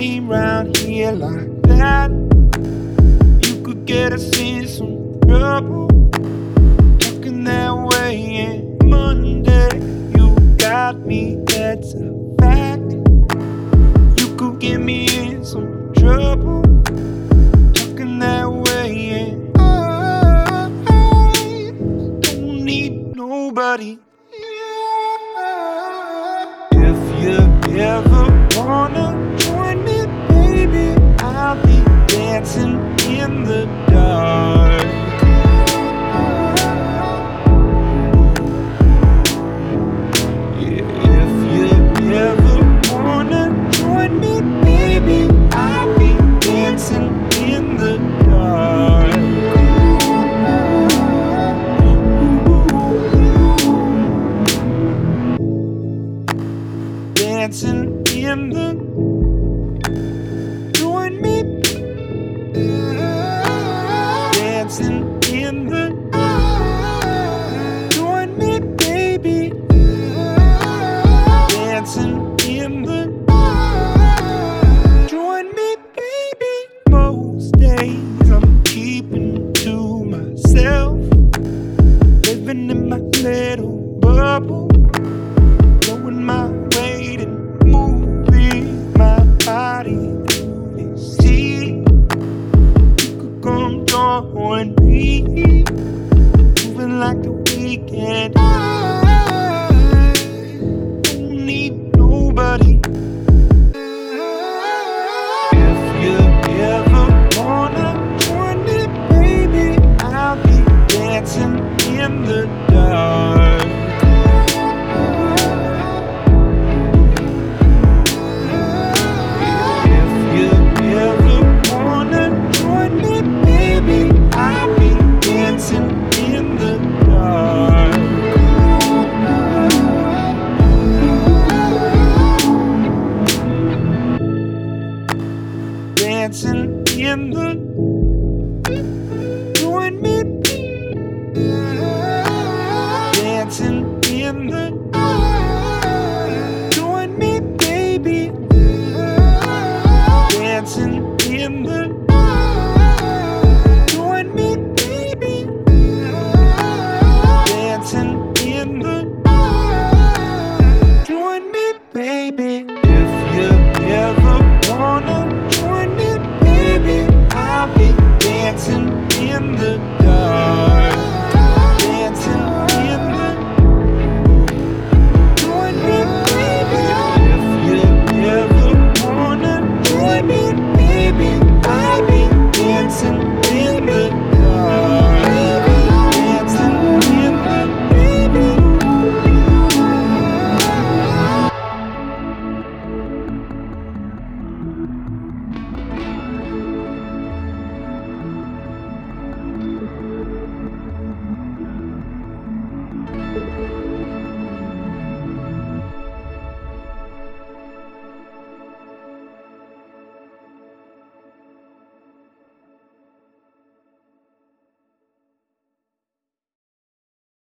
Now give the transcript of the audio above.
game round here like that. You could get us in some trouble. Talking that way and Monday, you got me, that's a fact. You could get me in some trouble. Talking that way and I don't need nobody. If you ever wanna join me, baby, I'll be dancing in the dark. Yeah, if you ever wanna join me, baby, I'll be dancing in the dark. Dancing in the, join me, dancing in the, join me, baby, dancing in the, join me, baby. Most days I'm keeping to myself, living in my little bubble, blowing my weight and moving my body through the sea. You could come join me, moving like the weekend. I don't need nobody. If you ever wanna join me, baby, I'll be dancing in the dark. If you ever wanna join me, baby, I'll be dancing in the dark. Dancing in the